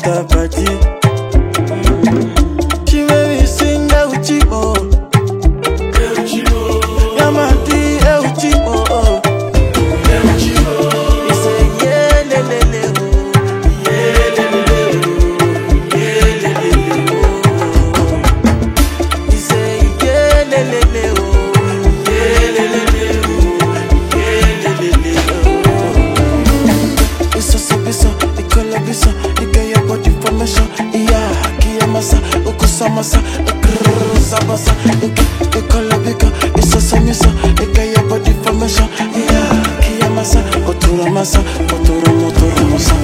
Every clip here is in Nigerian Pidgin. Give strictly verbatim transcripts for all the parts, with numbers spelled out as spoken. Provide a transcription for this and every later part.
enter party. She made me sing Euchi oh. Yamadi Euchi oh. He say yeah le le le oh, yeah le le le oh, yeah le le le oh. He say yeah le le le oh, yeah le le le oh, yeah le le le oh. It's so so bisa, it color bisa, it get your body formation. Yeah, kiyamasa, ukusamasa, ukrusabasa, it it color bika, it's so so misa, it get your body formation. Yeah, kiyamasa, oturamasa, oturam oturamasa.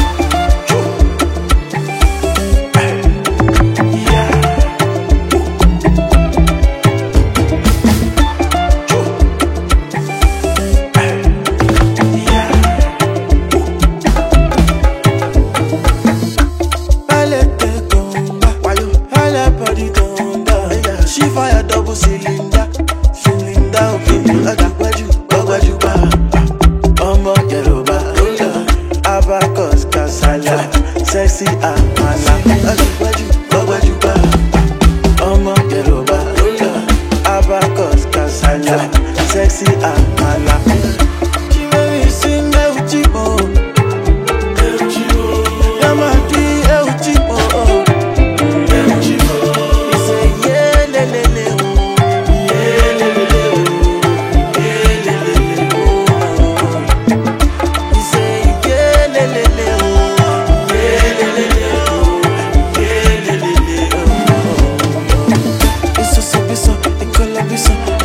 She fire double cylinder, cylinder okay. Agbaju, agbaju ba, ọmọ Yoruba, abacus kasala, sexy amala. Agbaju, agbaju ba, ọmọ Yoruba, abacus kasala, sexy amala. She make me sing Euchi oh, Euchi oh, Yamadi Euchi oh.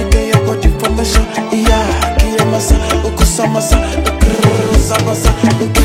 Samasa, samasa, samasa,